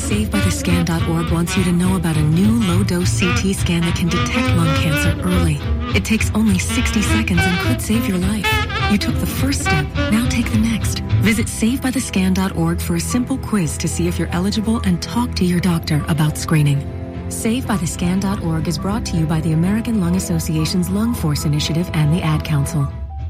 SaveByTheScan.org wants you to know about a new low-dose CT scan that can detect lung cancer early. It takes only 60 seconds and could save your life. You took the first step, now take the next. Visit SaveByTheScan.org for a simple quiz to see if you're eligible and talk to your doctor about screening. SaveByTheScan.org is brought to you by the American Lung Association's Lung Force Initiative and the Ad Council.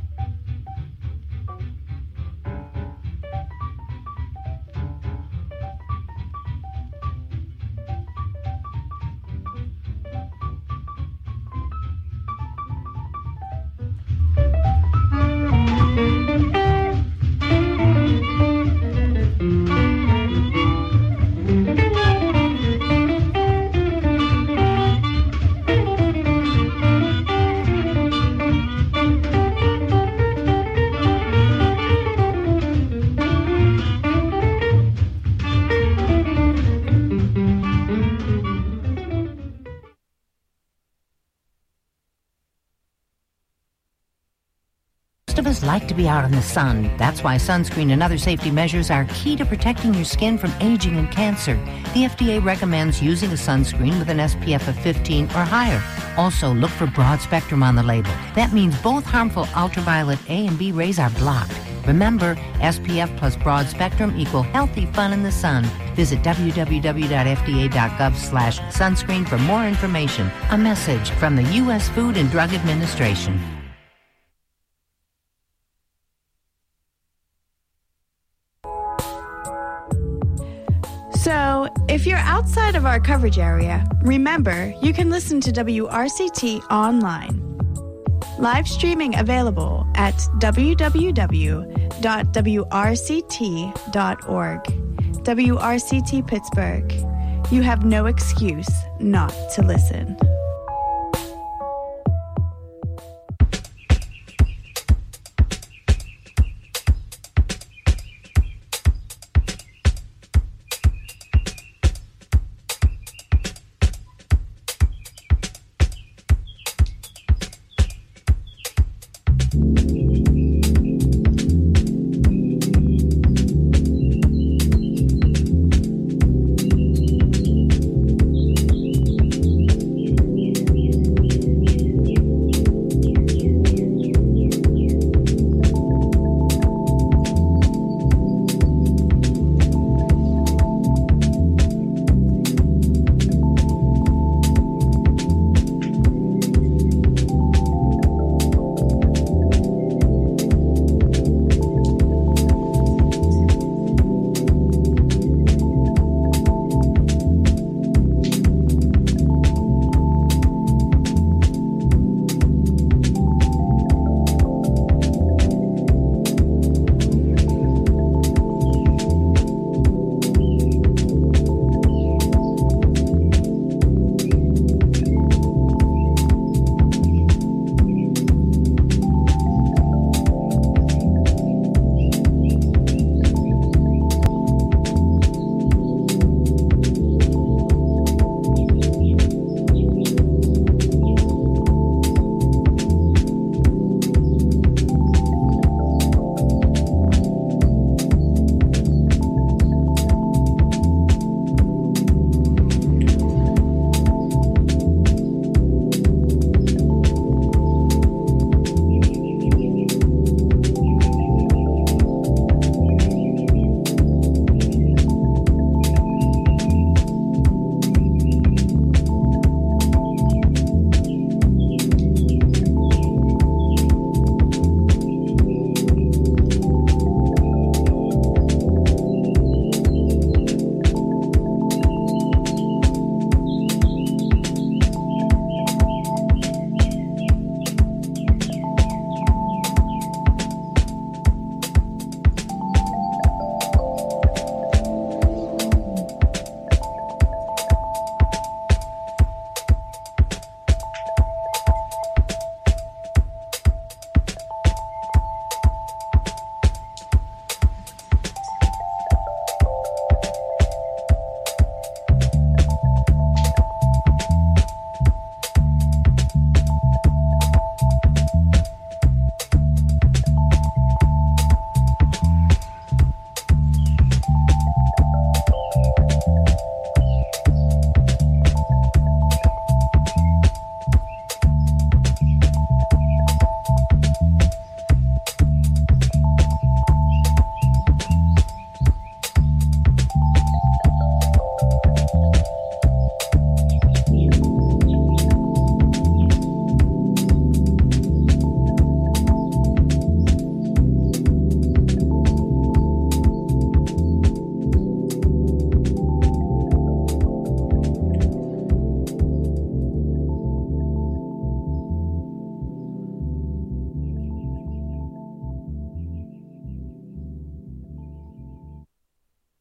Like to be out in the sun. That's why sunscreen and other safety measures are key to protecting your skin from aging and cancer. The FDA recommends using a sunscreen with an SPF of 15 or higher. Also, look for broad spectrum on the label. That means both harmful ultraviolet A and B rays are blocked. Remember, SPF plus broad spectrum equal healthy fun in the sun. Visit www.fda.gov/sunscreen for more information. A message from the U.S. Food and Drug Administration. So, if you're outside of our coverage area, remember you can listen to WRCT online. Live streaming available at www.wrct.org. WRCT Pittsburgh. You have no excuse not to listen.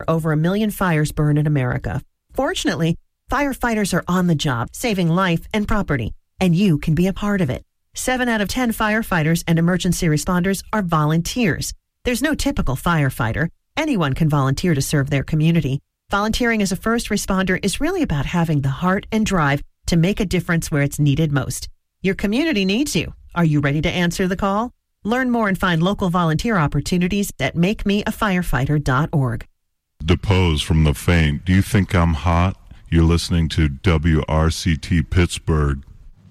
over 1 million fires burn in America. Fortunately, firefighters are on the job, saving life and property, and you can be a part of it. 7 out of 10 firefighters and emergency responders are volunteers. There's no typical firefighter. Anyone can volunteer to serve their community. Volunteering as a first responder is really about having the heart and drive to make a difference where it's needed most. Your community needs you. Are you ready to answer the call? Learn more and find local volunteer opportunities at makemeafirefighter.org. Depose from the faint. Do you think I'm hot? You're listening to WRCT Pittsburgh.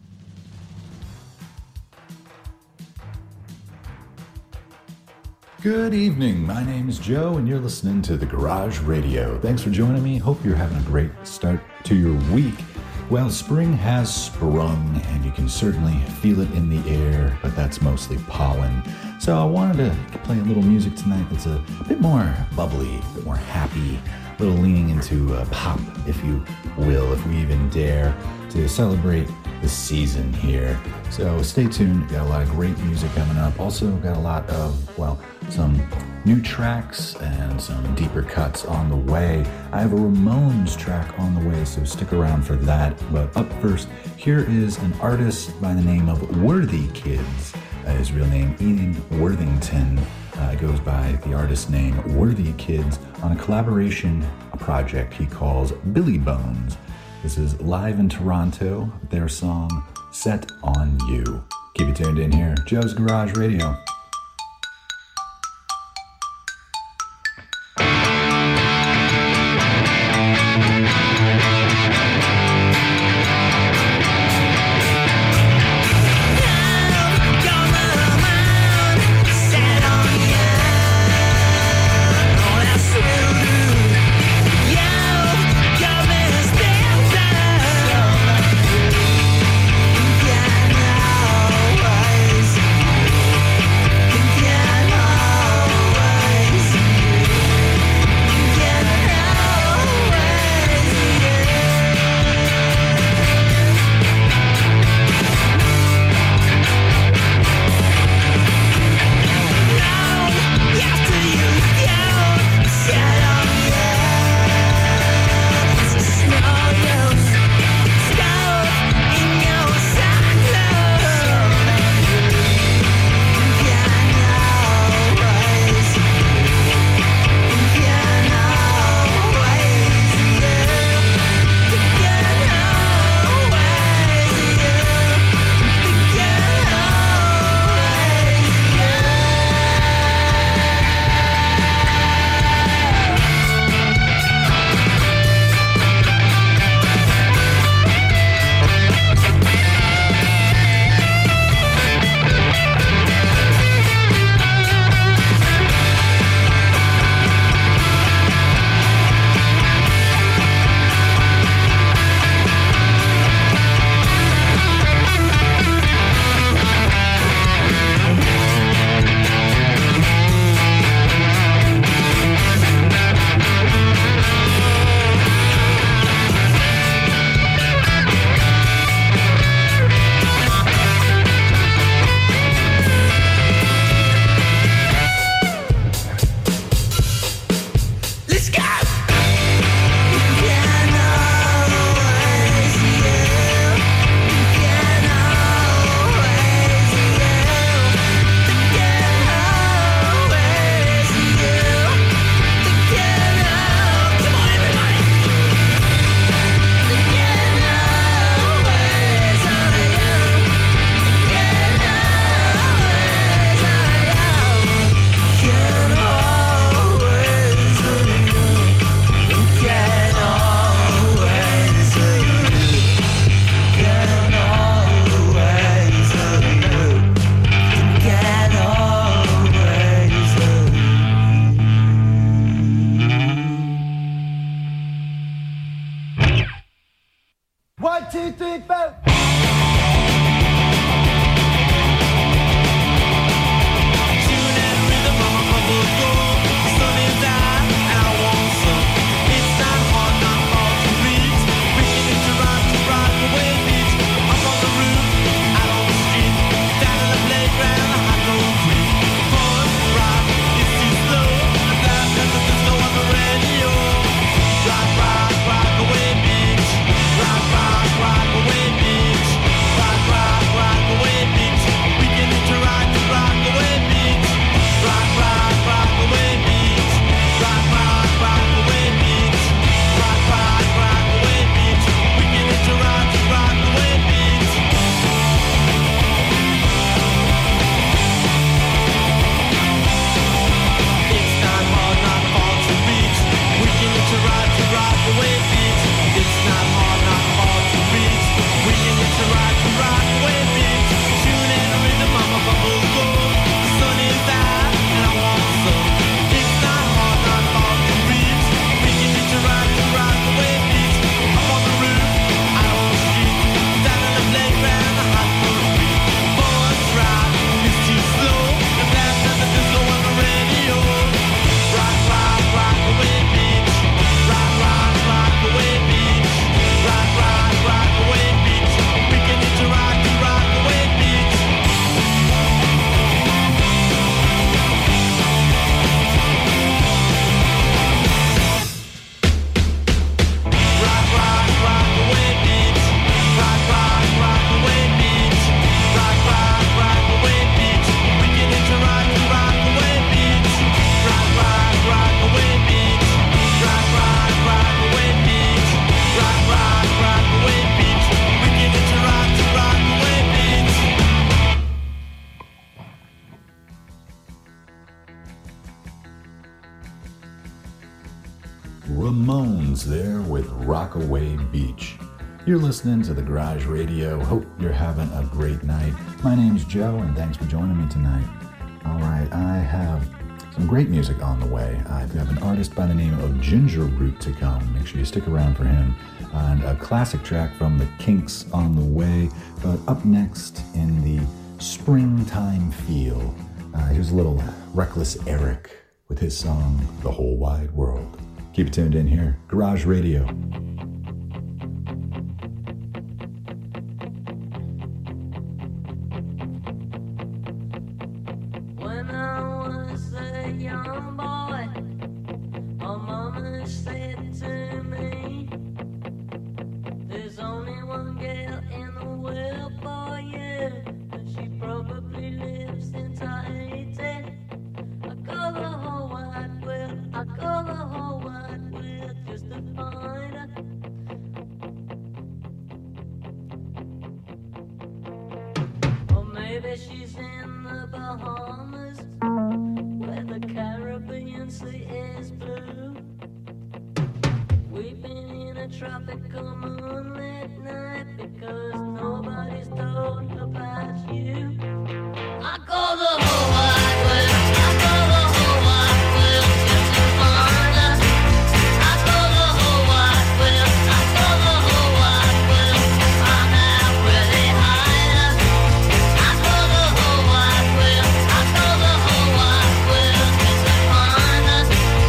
Good evening. My name is Joe, and you're listening to The Garage Radio. Thanks for joining me. Hope you're having a great start to your week. Well, spring has sprung, and you can certainly feel it in the air, but that's mostly pollen. So I wanted to play a little music tonight that's a bit more bubbly, a bit more happy, a little leaning into pop, if you will, if we even dare, to celebrate the season here. So stay tuned. We've got a lot of great music coming up. Also got a lot of, well, some new tracks and some deeper cuts on the way. I have a Ramones track on the way, so stick around for that. But up first, here is an artist by the name of Worthy Kids. His real name, Ian Worthington. Goes by the artist name Worthy Kids on a collaboration project he calls Billy Bones. This is live in Toronto, their song, Set on You. Keep it tuned in here. Joe's Garage Radio. Radio. there with Rockaway Beach. You're listening to the Garage Radio. Hope you're having a great night. My name's Joe, and thanks for joining me tonight. All right, I have some great music on the way. I've got an artist by the name of Ginger Root to come. Make sure you stick around for him. And a classic track from the Kinks on the way. But up next in the springtime feel, here's a little Reckless Eric with his song, The Whole Wide World. Keep it tuned in here. Garage Radio. When I was a young boy, my mama said to me, there's only one girl in the world for you, and she probably lives in Tahiti. I call the whole wide world, I call the whole wide world just to find her. Or maybe she's in the Bahamas, where the Caribbean Sea is blue. We've been in a tropical moonlit night because nobody's told about you. I call the whole wide world, I call the whole wide world just to find her. I call the whole wide world, I call the whole wide world to find out where they hide her. I call the whole wide world, I call the whole wide world just to find her.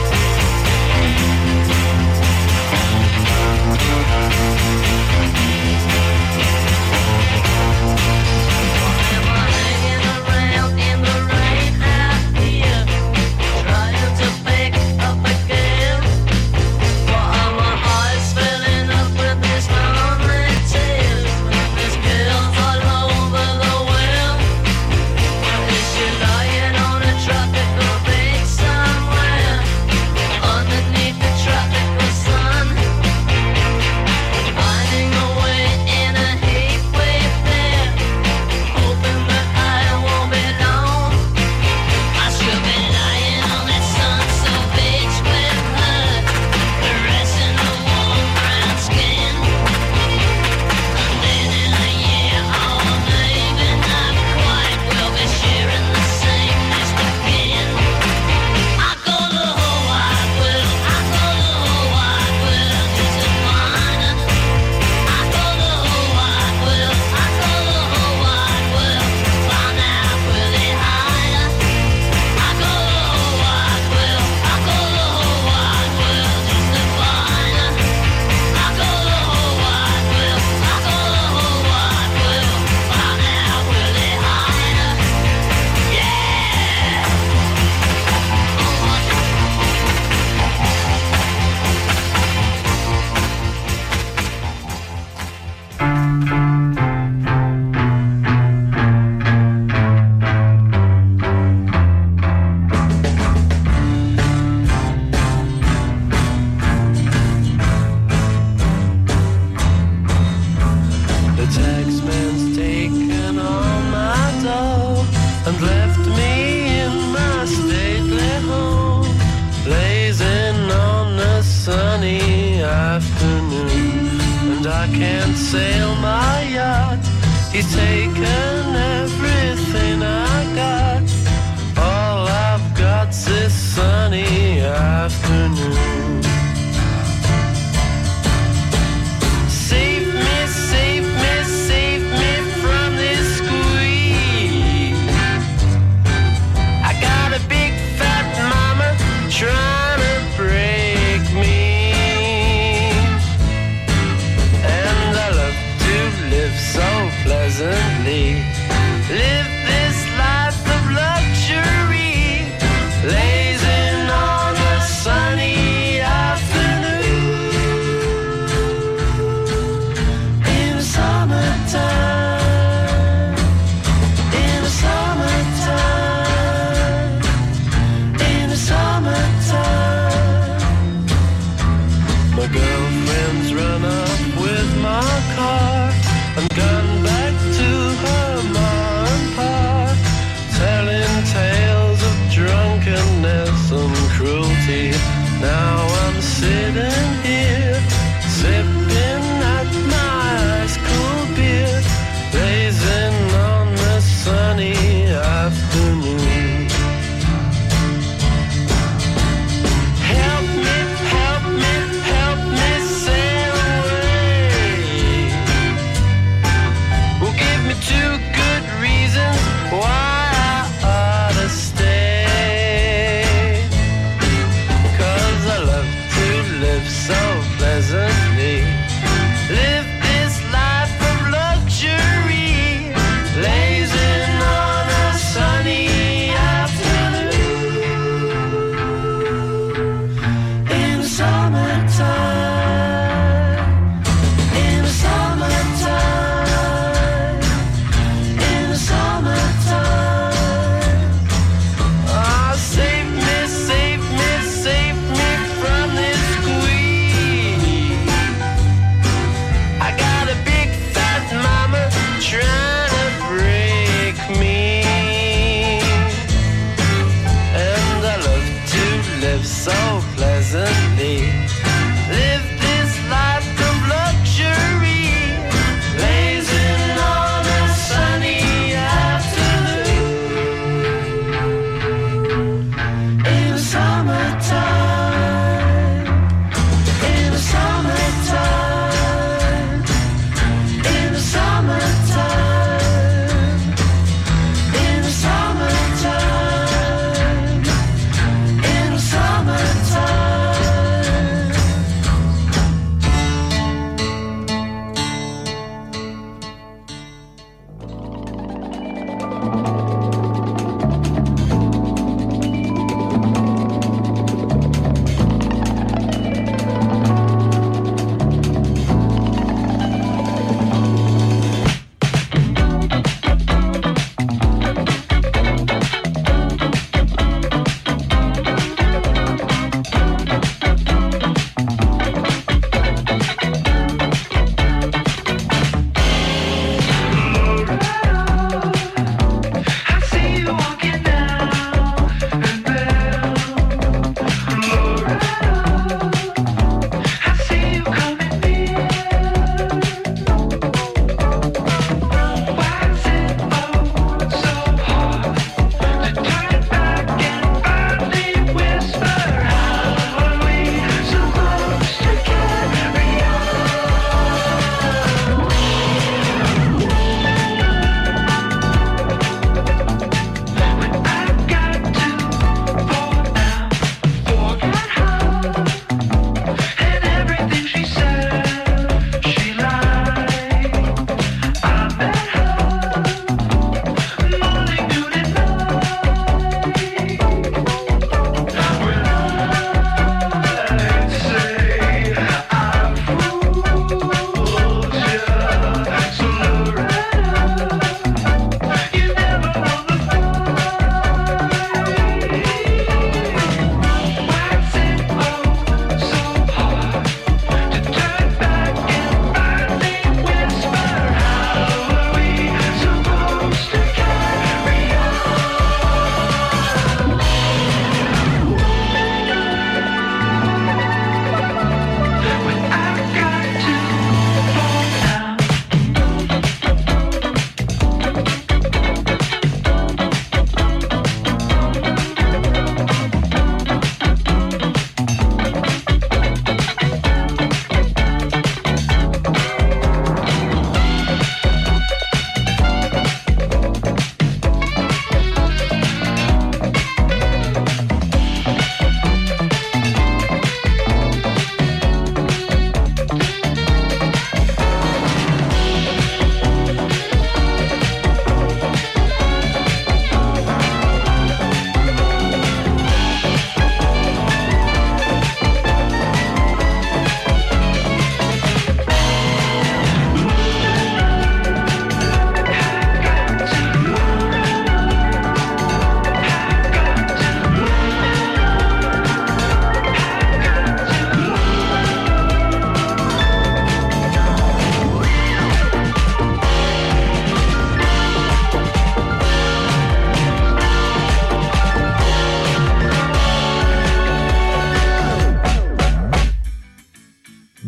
Hanging around in the rain out here, trying to pick up a girl. Why are my eyes filling up with this lonely tears when there's girls all over the world? Or is she lying on a tropical beach somewhere underneath the tropical sun, finding a way in a heat wave there, hoping that I won't be long. I should be lying on that sun-soaked beach with her, caressing her warm brown skin. And then in a year, or maybe not quite, we'll be sharing the same nest again. I call the whole wide world, I call the whole wide world just to find her. I call the whole wide world, I call the whole wide world to find out where they hide her. I call the whole wide world, I call the whole wide world just to find her. I call the whole wide world, I call the whole wide world to find out where they hide her. Yeah! The taxman's taken all my dough and left me in my stately home, blazing on a sunny afternoon. And I can't sail my yacht, he's taken everything I got. All I've got's this sunny afternoon. Save me, save me, save me from this squeeze. I got a big fat mama trying to break me, and I love to live so pleasantly. Live this life of luxury, blazing on a sunny afternoon. In the summertime, in the summertime, in the summertime. My girlfriend's run up with my car and gone back to her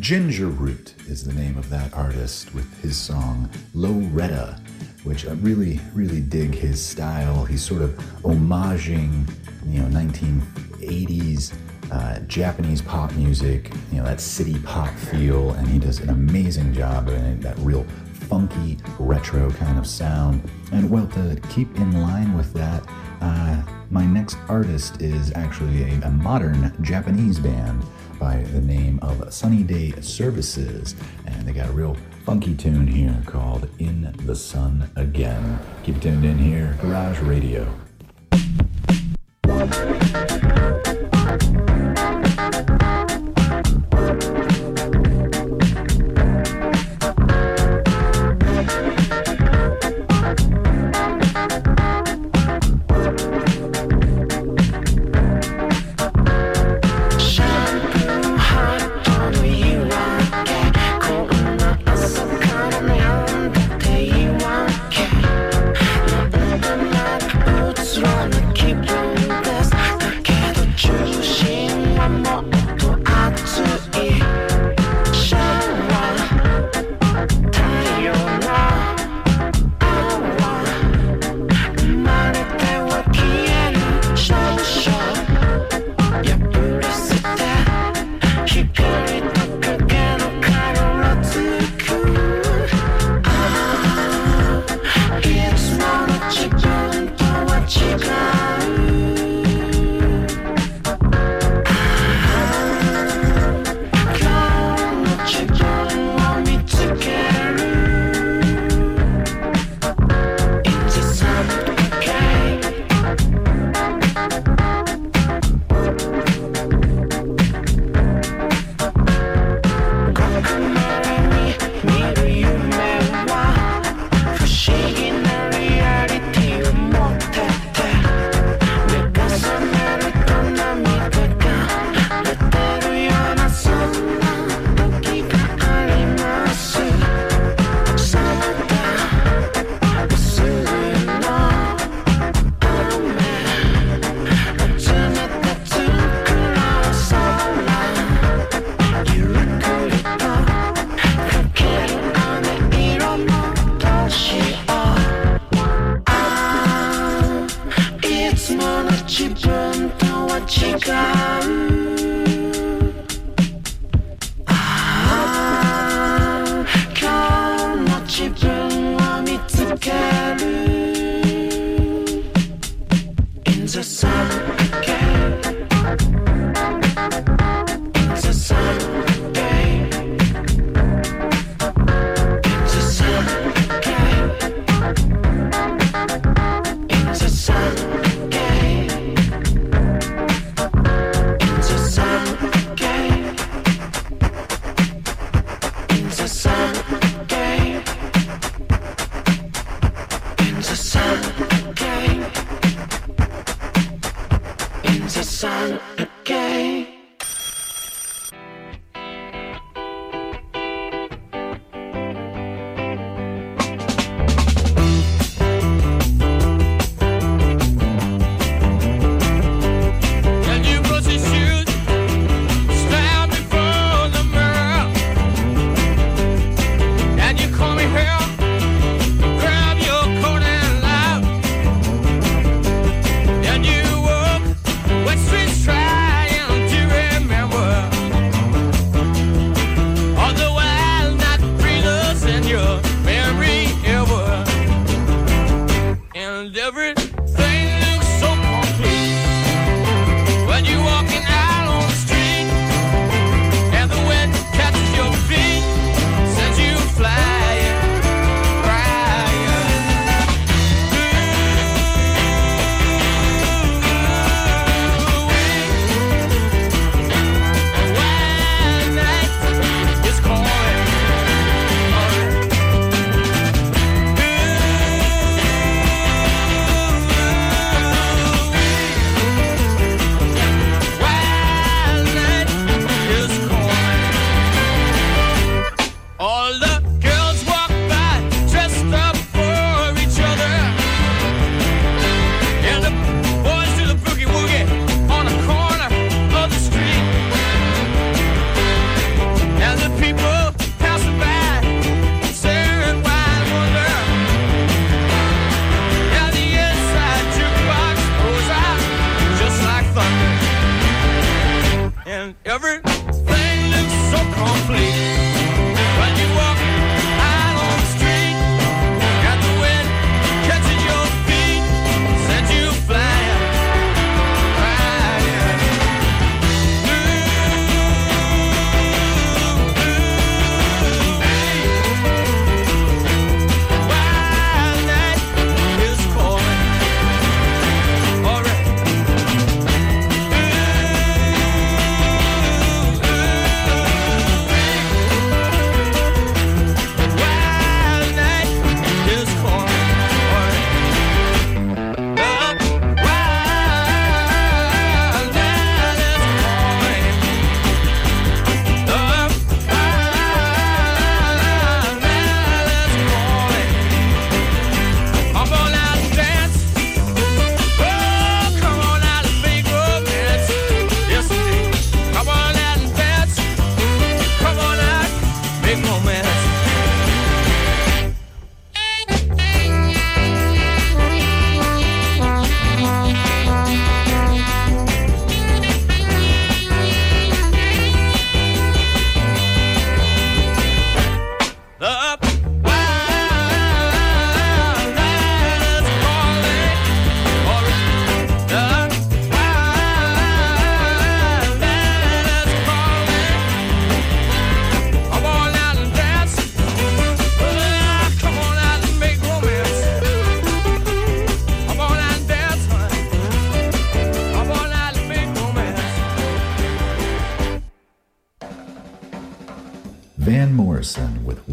Ginger Root is the name of that artist with his song Loretta, which I really, really dig his style. He's sort of homaging, 1980s Japanese pop music, that city pop feel, and he does an amazing job in it, that real funky, retro kind of sound. And well, to keep in line with that, my next artist is actually a modern Japanese band by the name of Sunny Day Services, and they got a real funky tune here called In the Sun Again. Keep it tuned in here, Garage Radio. Keep doing this.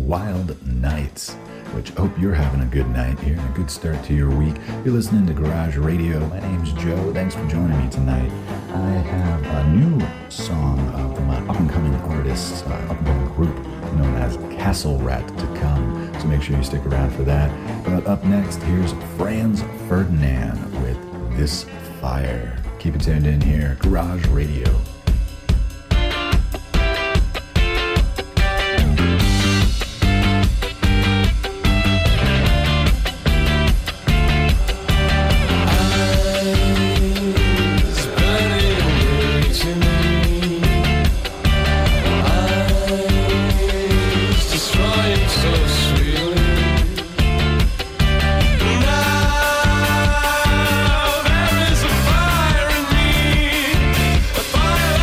Wild Nights, which I hope you're having a good night here and a good start to your week. You're listening to Garage Radio. My name's Joe. Thanks for joining me tonight. I have a new song from an up-and-coming artist, up-and-coming group known as Castle Rat to come, so make sure you stick around for that. But up next, here's Franz Ferdinand with This Fire. Keep it tuned in here, Garage Radio. Fire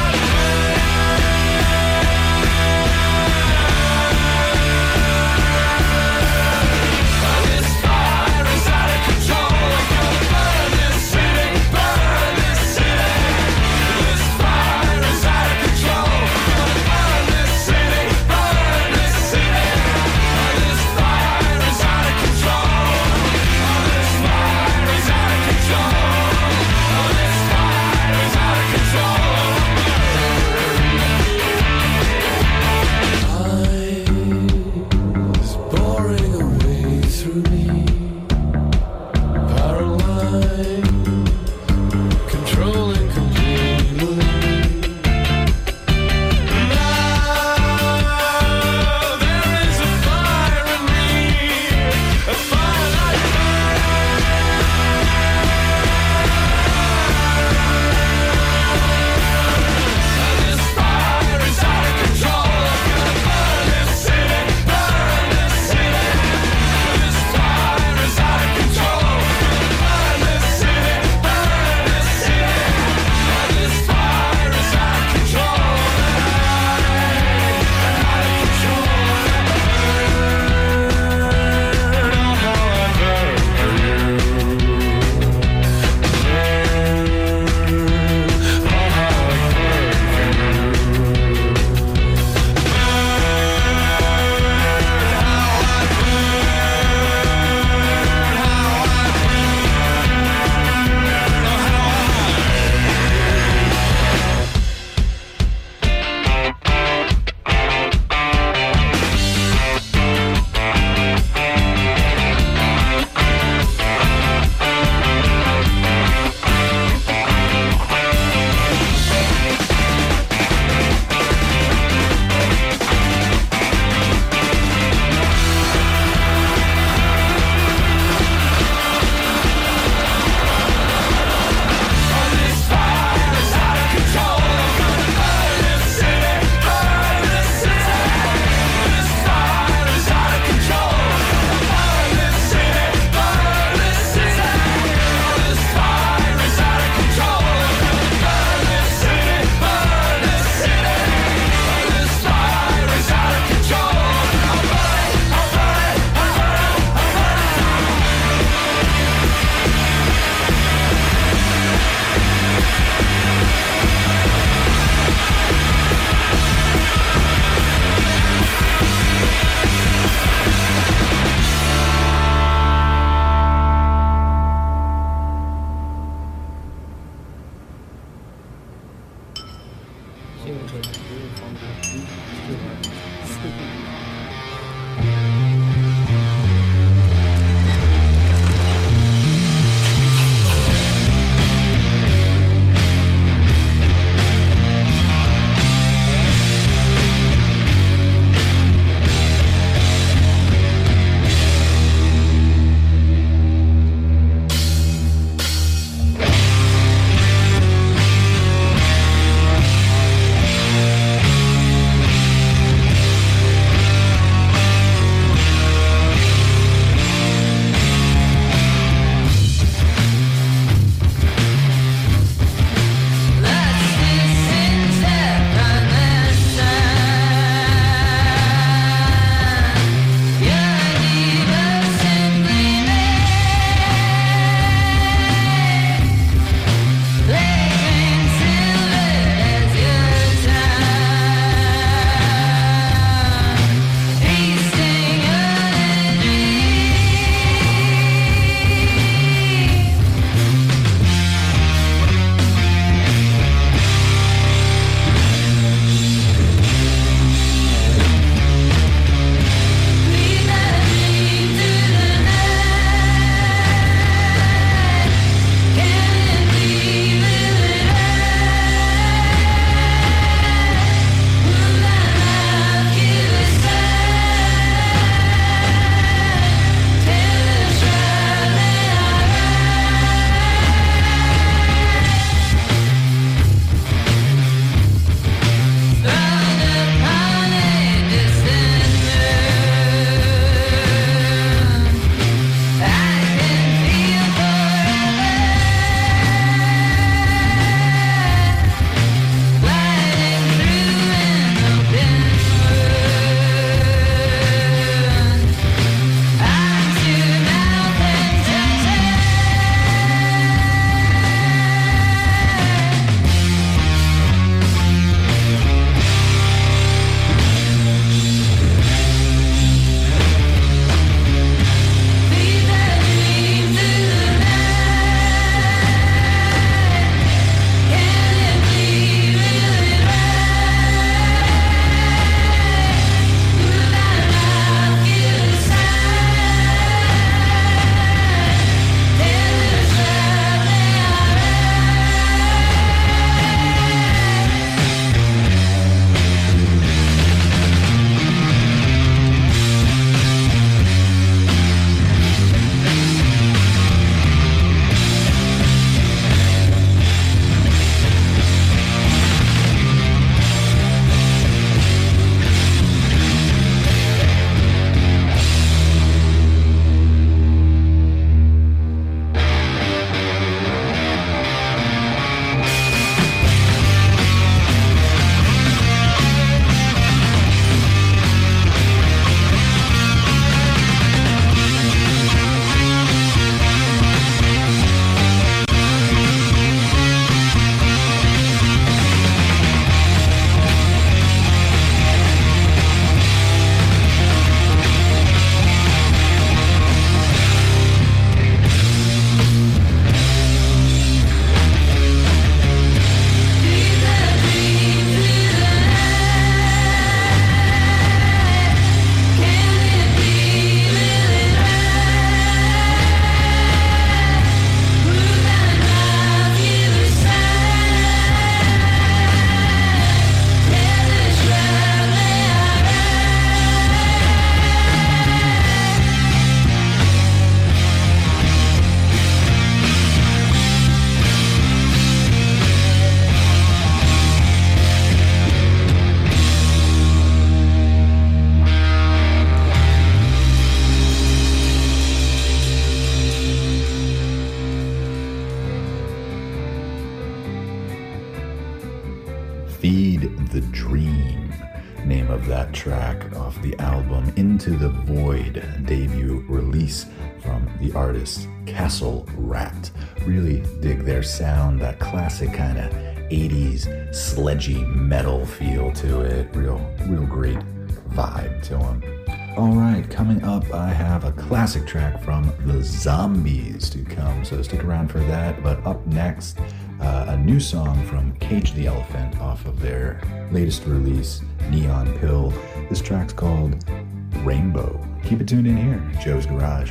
Feed the Dream, name of that track off the album Into the Void, debut release from the artist Castle Rat. Really dig their sound, that classic kind of 80s sledgy metal feel to it. Real great vibe to them. All right, coming up, I have a classic track from the Zombies to come, so stick around for that. But up next, a new song from Cage the Elephant off of their latest release, Neon Pill. This track's called Rainbow. Keep it tuned in here, Joe's Garage.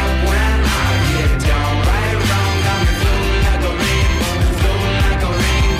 Rainbow.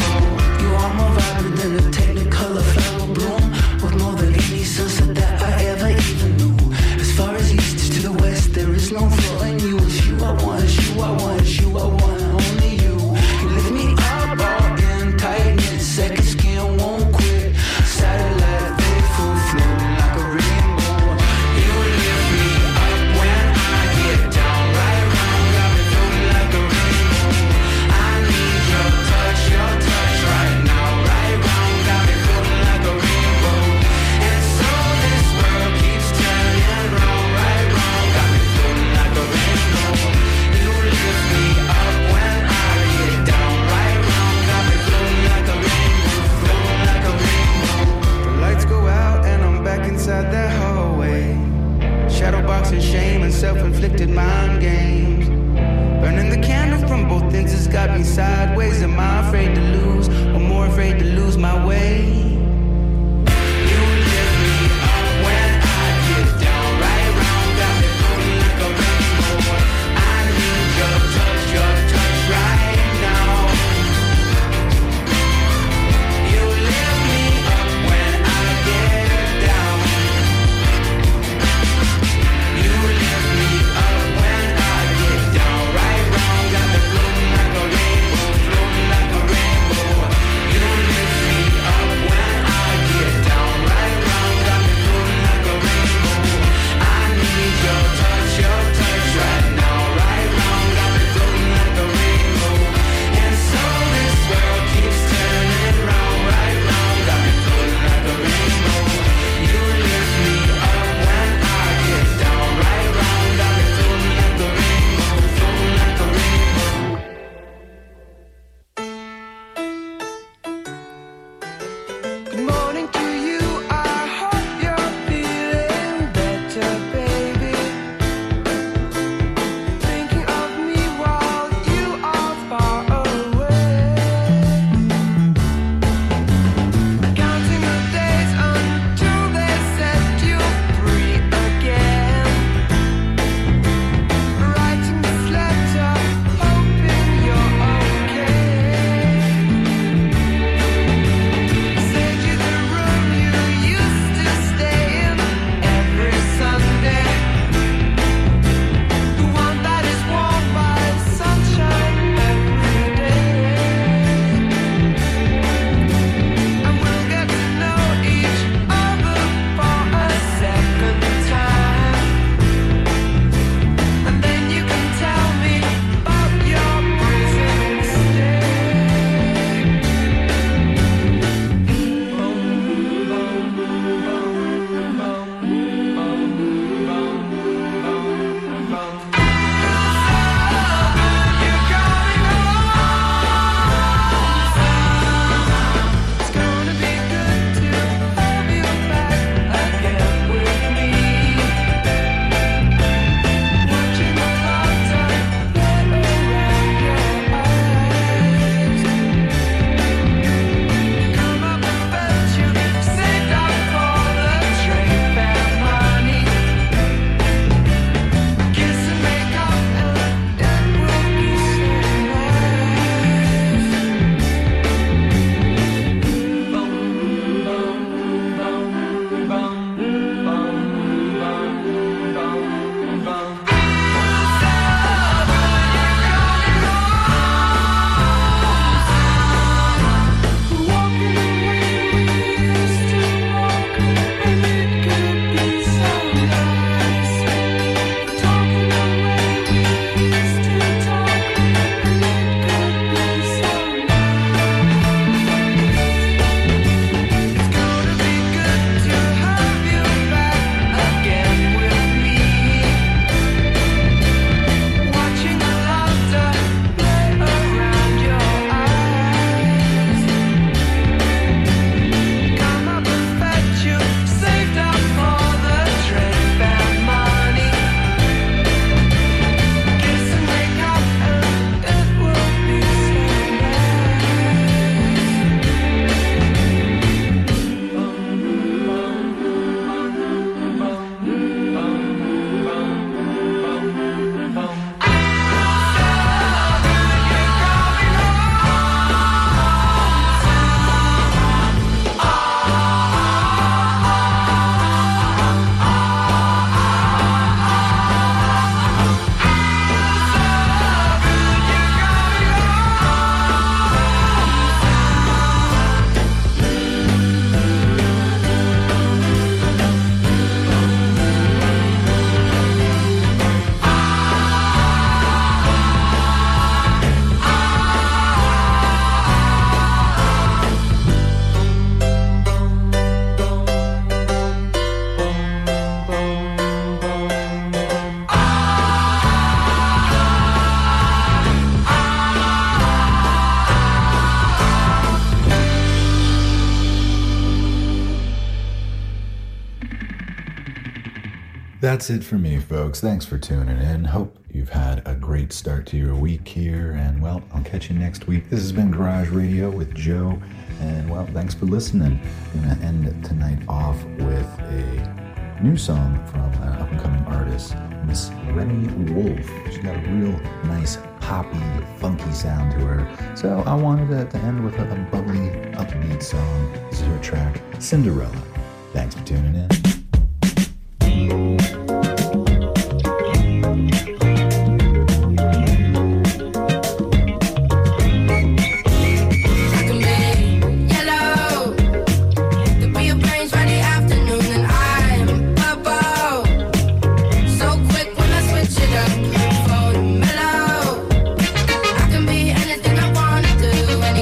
That's it for me, folks. Thanks for tuning in. Hope you've had a great start to your week here. And, well, I'll catch you next week. This has been Garage Radio with Joe. And, well, thanks for listening. I'm going to end tonight off with a new song from an up-and-coming artist, Miss Remy Wolf. She's got a real nice, poppy, funky sound to her. So I wanted to end with a bubbly, upbeat song. This is her track, Cinderella. Thanks for tuning in.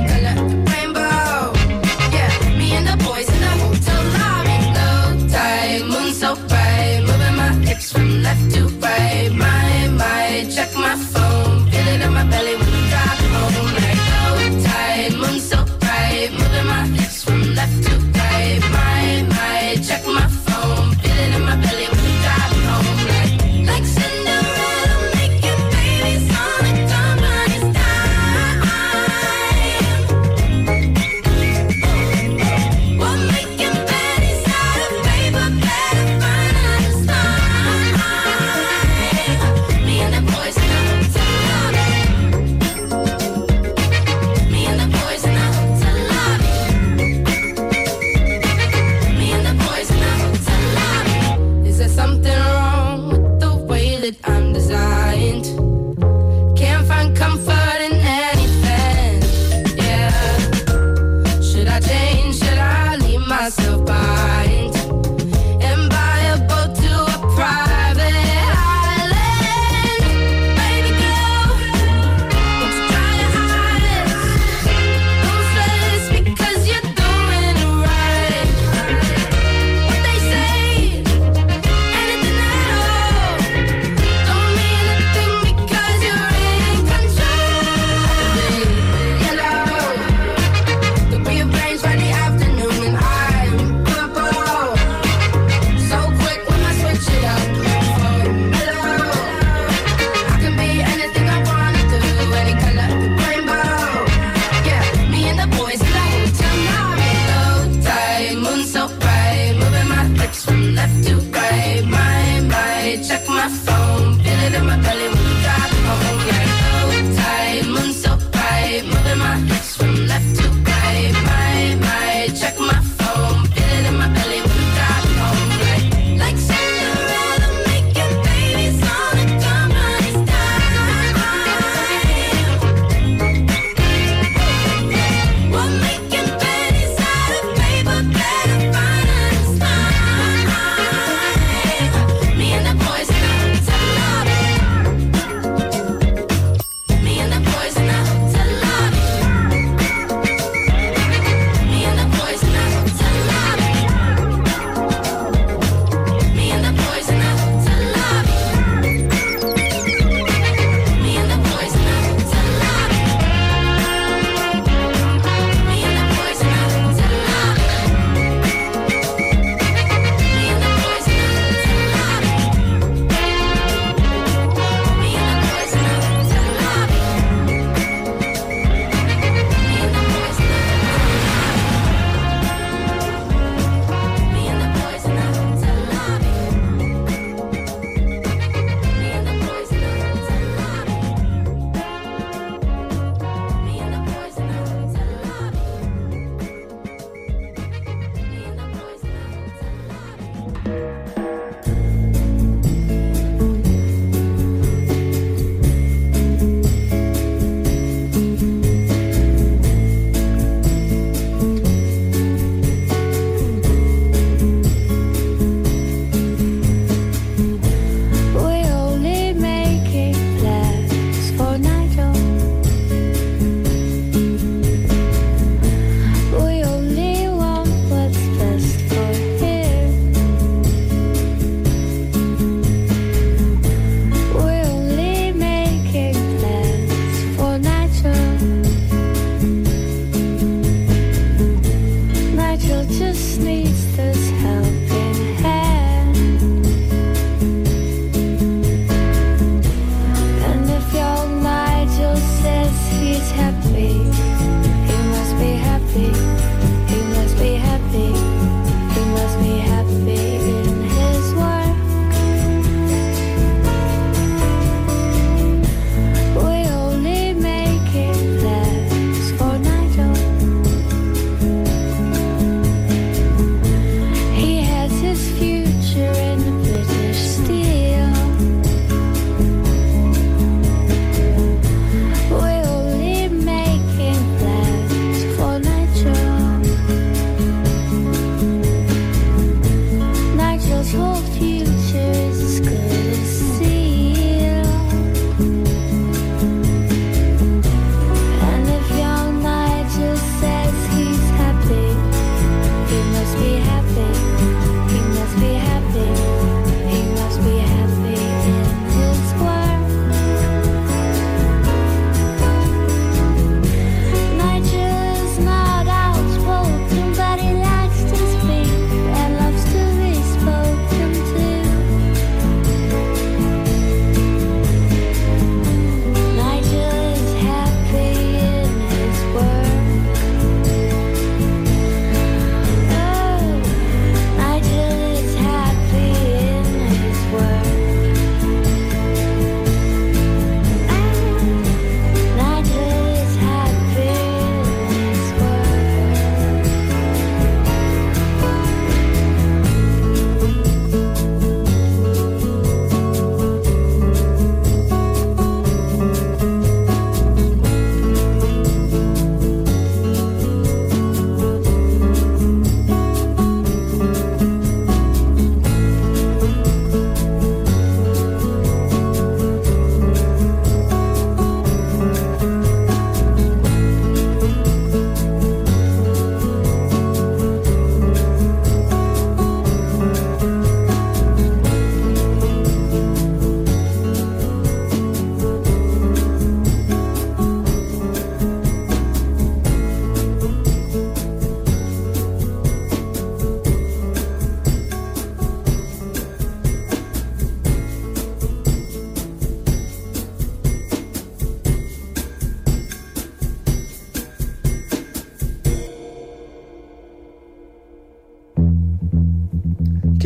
Boys in the hotel lobby, low tide.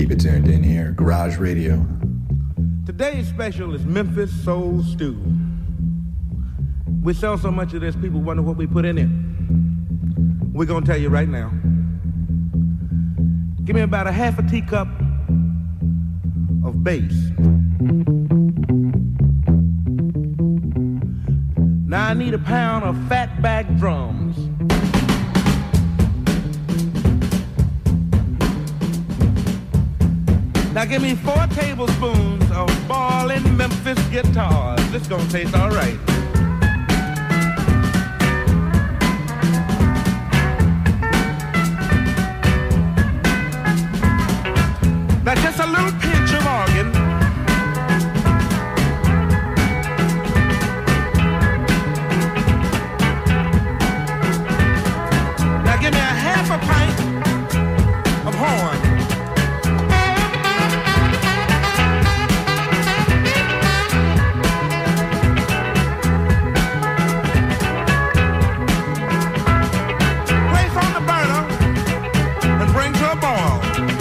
Keep it tuned in here. Garage Radio. Today's special is Memphis Soul Stew. We sell so much of this, people wonder what we put in it. We're gonna tell you right now. Give me about a half a teacup of bass. Now I need a pound of fatback drums. Now give me 4 tablespoons of ballin' Memphis guitars. This gonna taste all right. Now just a little pinch of organ. Now give me a half a pint of horn. Place on the burner and bring to a boil.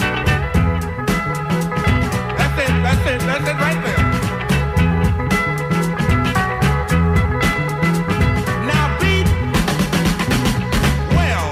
That's it right there. Now beat well.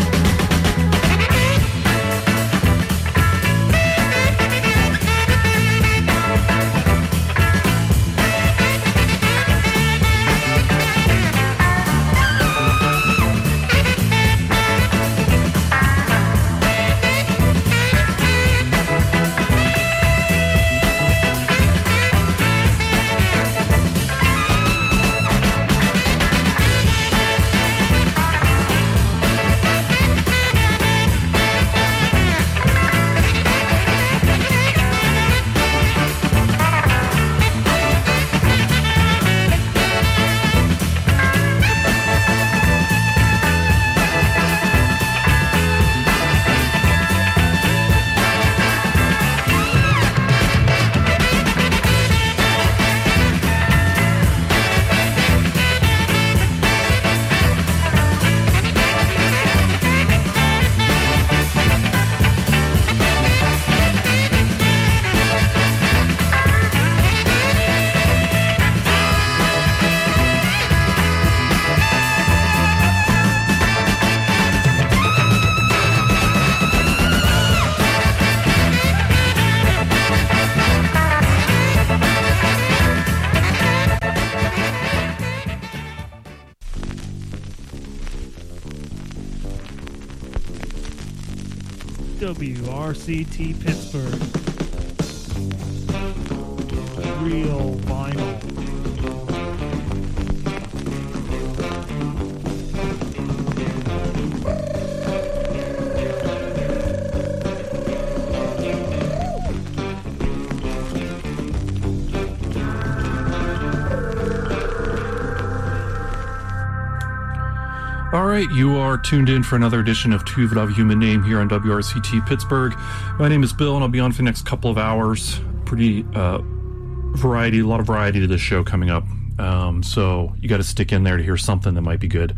WRCT Pittsburgh. Real vinyl. All right, you are tuned in for another edition of To the Love Human Name here on WRCT Pittsburgh. My name is Bill, and I'll be on for the next couple of hours. Pretty a lot of variety to this show coming up. So you got to stick in there to hear something that might be good.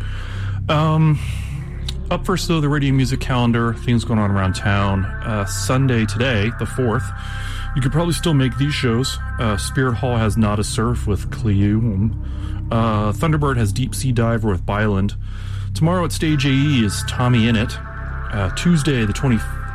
Up first, though, the radio music calendar, things going on around town. Sunday today, the 4th, you could probably still make these shows. Spirit Hall has Nada Surf with Cleo. Thunderbird has Deep Sea Diver with Byland. Tomorrow at Stage AE is Tommy Innit. Tuesday, the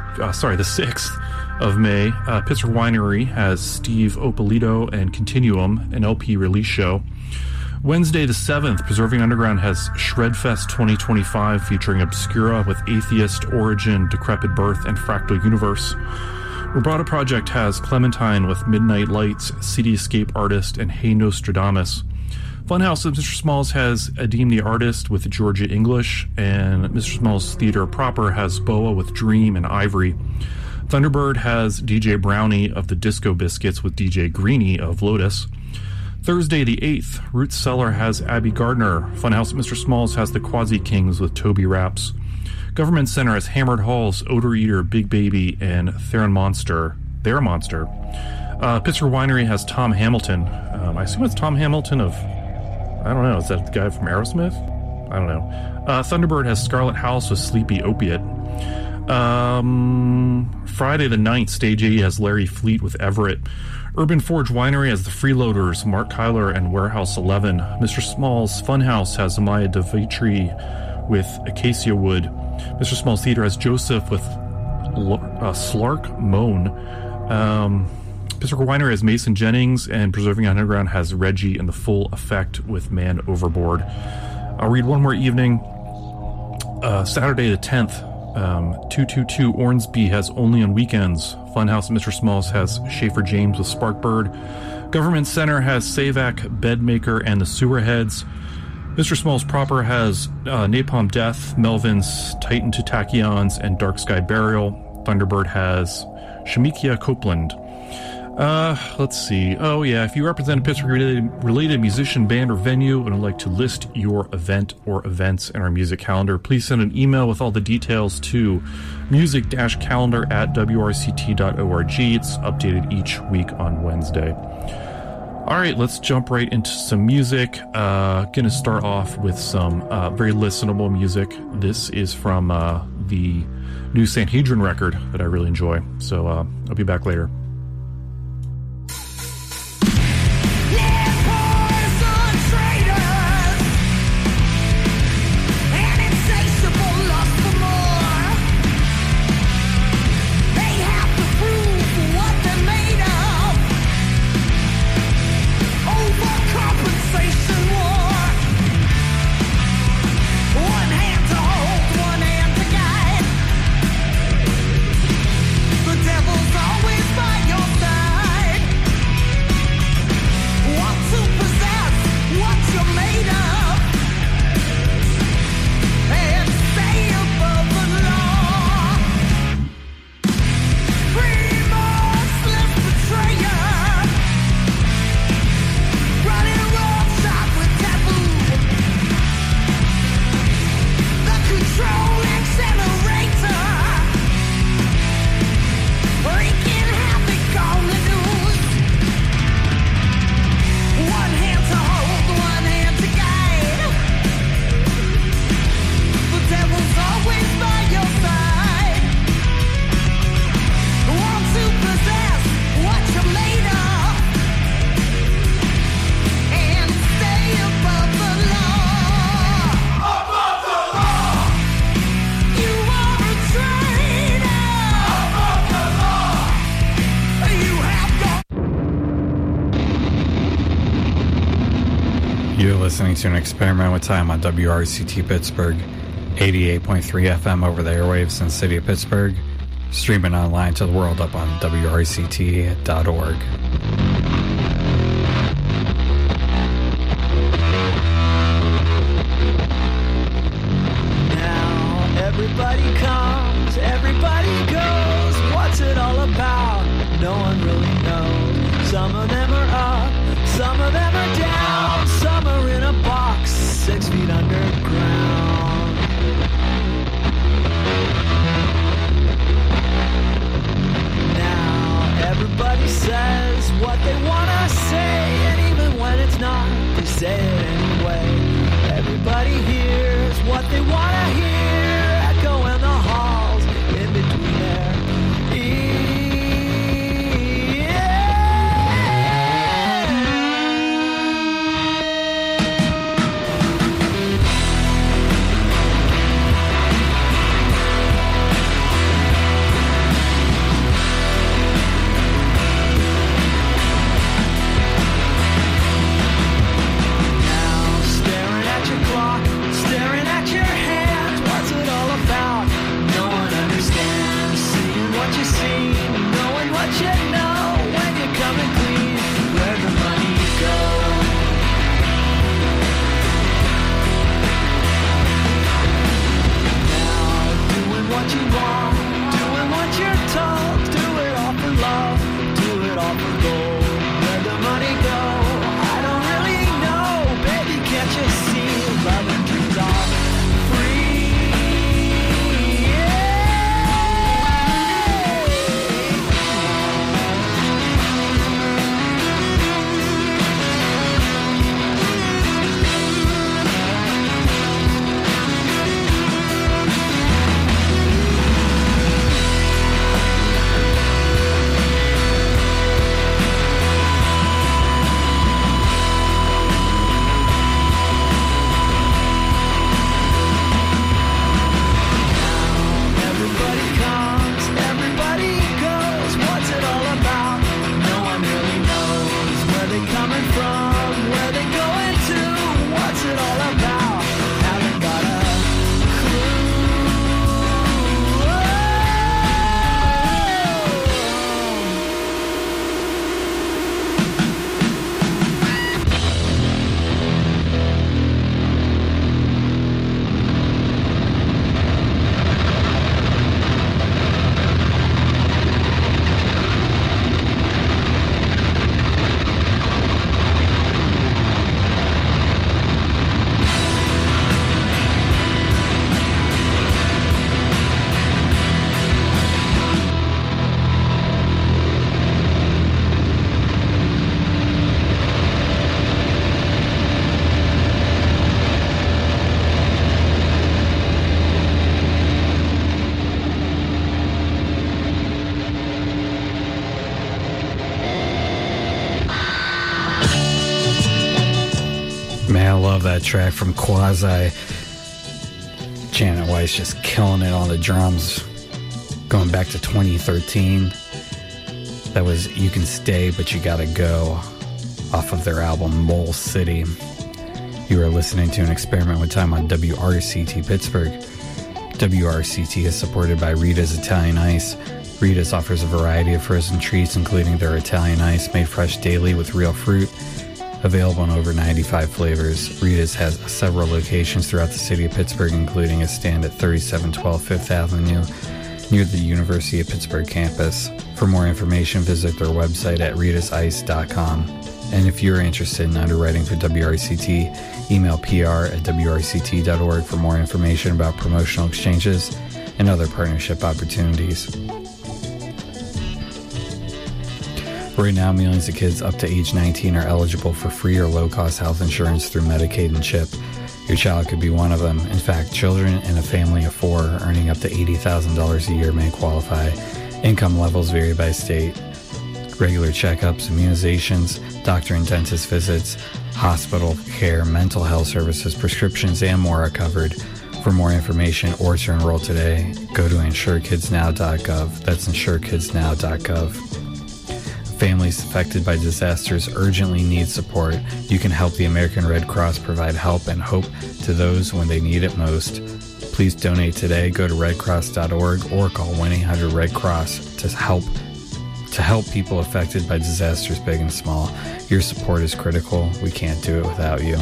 6th of May, Pittsburgh Winery has Steve Opolito and Continuum, an LP release show. Wednesday, the 7th, Preserving Underground has Shredfest 2025 featuring Obscura with Atheist, Origin, Decrepit Birth, and Fractal Universe. Roboto Project has Clementine with Midnight Lights, Cityscape Artist, and Hey Nostradamus. Funhouse of Mr. Smalls has Adim the Artist with Georgia English, and Mr. Smalls Theater proper has Boa with Dream and Ivory. Thunderbird has DJ Brownie of the Disco Biscuits with DJ Greenie of Lotus. Thursday the 8th, Roots Cellar has Abby Gardner. Funhouse of Mr. Smalls has the Quasi Kings with Toby Raps. Government Center has Hammered Halls, Odor Eater, Big Baby, and Theron Monster. Their Monster. Pittsburgh Winery has Tom Hamilton. I assume it's Tom Hamilton of... I don't know. Is that the guy from Aerosmith? I don't know. Thunderbird has Scarlet House with Sleepy Opiate. Friday the 9th, Stage 80 has Larry Fleet with Everett. Urban Forge Winery has the Freeloaders, Mark Kyler and Warehouse 11. Mr. Small's Funhouse has Amaya DeVitri with Acacia Wood. Mr. Small's Theater has Joseph with Slark Moan. Pittsburgh Winery has Mason Jennings, and Preserving Underground has Reggie and the Full Effect with Man Overboard. I'll read one more evening. Saturday the 10th, 222 Ormsby has Only on Weekends. Funhouse at Mr. Smalls has Schaefer James with Sparkbird. Government Center has Savac, Bedmaker, and the Sewerheads. Mr. Smalls proper has Napalm Death, Melvin's, Titan to Tachyons, and Dark Sky Burial. Thunderbird has Shamikia Copeland. Let's see. Oh, yeah. If you represent a Pittsburgh-related musician, band, or venue and would like to list your event or events in our music calendar, please send an email with all the details to music-calendar@wrct.org. It's updated each week on Wednesday. All right, let's jump right into some music. Gonna start off with some very listenable music. This is from the new Sanhedrin record that I really enjoy. So I'll be back later. Listening to an experiment with time on WRCT Pittsburgh, 88.3 FM over the airwaves in the city of Pittsburgh, streaming online to the world up on WRCT.org. Now everybody comes, everybody goes. What's it all about? No one really knows. Some of them are up, some of them are down, some are in a box 6 feet underground. Now everybody says what they want to say, and even when it's not, they say it anyway. Everybody hears what they want to hear, echo in the halls in between their ears. love that track from Quasi. Janet Weiss just killing it on the drums. Going back to 2013. That was You Can Stay, But You Gotta Go, off of their album Mole City. You are listening to an Experiment with Time on WRCT Pittsburgh. WRCT is supported by Rita's Italian Ice. Rita's offers a variety of frozen treats, including their Italian Ice, made fresh daily with real fruit, available in over 95 flavors. Rita's has several locations throughout the city of Pittsburgh, including a stand at 3712 5th Avenue near the University of Pittsburgh campus. For more information, visit their website at ritazice.com. And if you're interested in underwriting for WRCT, email pr@wrct.org for more information about promotional exchanges and other partnership opportunities. Right now, millions of kids up to age 19 are eligible for free or low-cost health insurance through Medicaid and CHIP. Your child could be one of them. In fact, children in a family of 4 earning up to $80,000 a year may qualify. Income levels vary by state. Regular checkups, immunizations, doctor and dentist visits, hospital care, mental health services, prescriptions, and more are covered. For more information or to enroll today, go to insurekidsnow.gov. That's insurekidsnow.gov. Families affected by disasters urgently need support. You can help the American Red Cross provide help and hope to those when they need it most. Please donate today. Go to redcross.org or call 1-800-RED-CROSS to help people affected by disasters big and small. Your support is critical. We can't do it without you.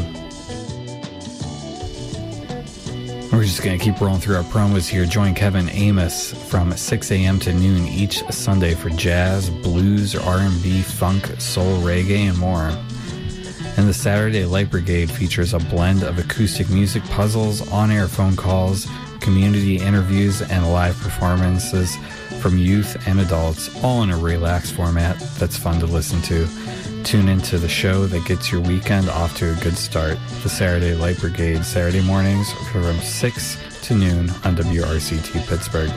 We're just going to keep rolling through our promos here. Join Kevin Amos from 6 a.m. to noon each Sunday for jazz, blues, R&B, funk, soul, reggae, and more. And the Saturday Light Brigade features a blend of acoustic music, puzzles, on-air phone calls, community interviews, and live performances from youth and adults, all in a relaxed format that's fun to listen to. Tune into the show that gets your weekend off to a good start. The Saturday Light Brigade, Saturday mornings from 6 to noon on WRCT Pittsburgh.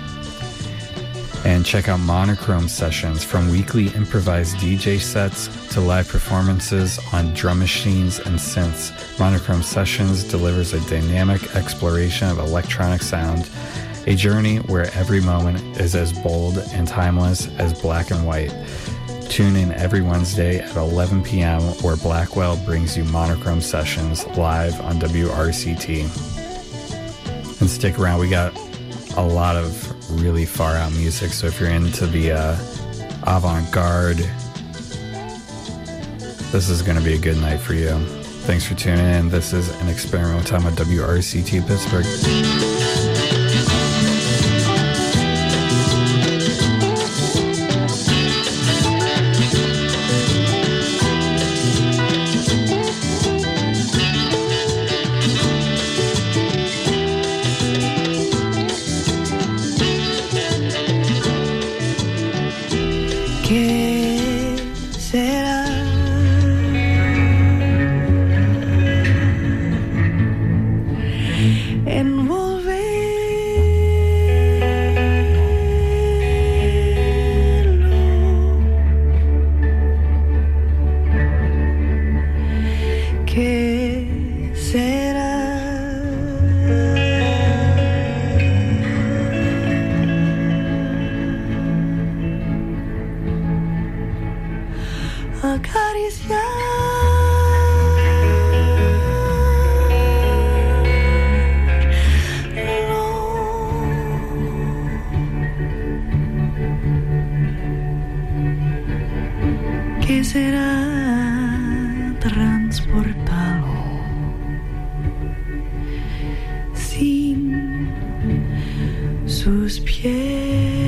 And check out Monochrome Sessions, from weekly improvised DJ sets to live performances on drum machines and synths. Monochrome Sessions delivers a dynamic exploration of electronic sound, a journey where every moment is as bold and timeless as black and white. Tune in every Wednesday at 11 p.m. where Blackwell brings you Monochrome Sessions live on WRCT. And stick around, we got a lot of really far out music, so if you're into the avant-garde, this is going to be a good night for you. Thanks for tuning in. This is an Experiment with Time on WRCT Pittsburgh. Que será transportado sin sus pies.